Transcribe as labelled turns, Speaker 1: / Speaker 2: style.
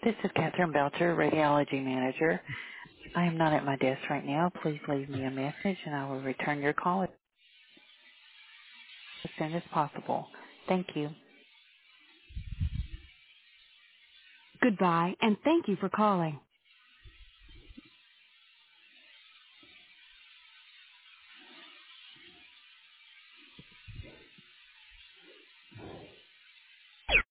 Speaker 1: This is Catherine Belcher, Radiology Manager. I am not at my desk right now. Please leave me a message and I will return your call as soon as possible. Thank you.
Speaker 2: Goodbye, and thank you for calling.